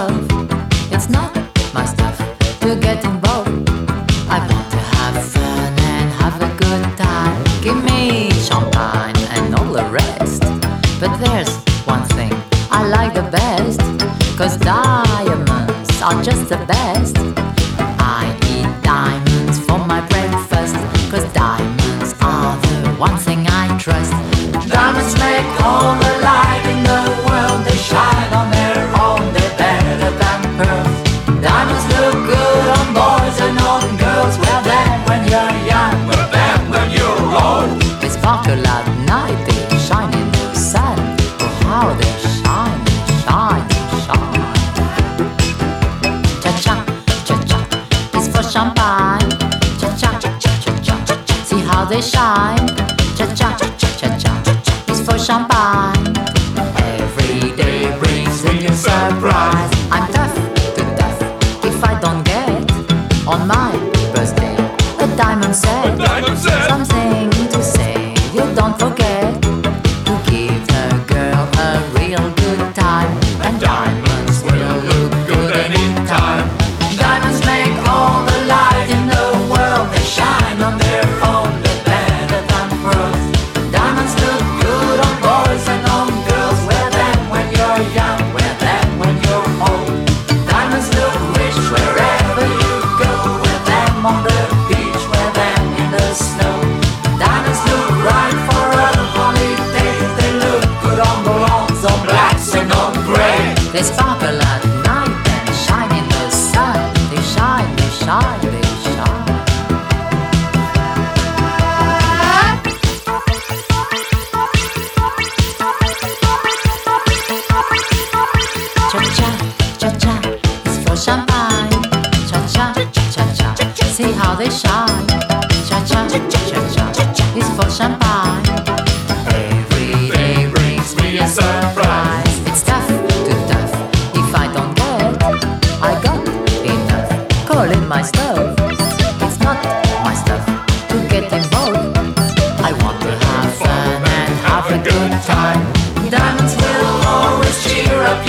love. It's not my stuff to get involved. I want to have fun and have a good time. Give me champagne and all the rest. But there's one thing I like the best, 'cause diamonds are just the best. I eat diamonds for my breakfast, 'cause diamonds are the one thing I trust. Diamonds make all the light in the world. They shine on their own, they're better than pearls. Diamonds look good on boys and on girls. Wear them when you're young, wear them when you're old. They sparkle at night, they shine in the sun. Oh, how they shine, they shine, they shine. Cha-cha, cha-cha, it's for champagne. Cha-cha, cha-cha, see how they shine. Cha-cha, cha-cha, it's for champagne. Every day brings a new surprise. I'm tough to death if I don't get on my birthday a diamond set. Something to say, you don't forget to give the girl a real good time. And diamonds will look good anytime. Diamonds make all the light in the world. They shine on their own, they're better than pearls. Diamonds look good on boys and on girls. Wear them when you're young, wear them when you're old. Diamonds look rich wherever you go. Wear them on the beach, wear them in the snow. Diamonds look right for a holiday. They look good on blondes, on blacks and on grey. They sparkle at night and shine in the sun. They shine, they shine, they shine. Cha-cha, cha-cha, it's for champagne. Cha-cha, cha-cha, see how they shine. Cha-cha, cha-cha, it's for champagne. Every day brings me a surprise. It's tough to tough if I don't get. I got enough, call it my stuff. It's not my stuff to get involved. I want to have fun and have a good time. Diamonds will always cheer up